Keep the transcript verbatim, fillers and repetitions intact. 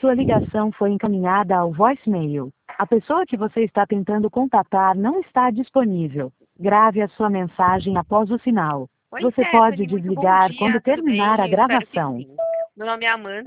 sua ligação foi encaminhada ao voicemail. A pessoa que você está tentando contatar não está disponível. Grave a sua mensagem após o sinal. Oi, Você pode Stephanie, muito bom desligar dia, quando tudo terminar bem? a Eu espero que gravação. sim. Meu nome é Amanda.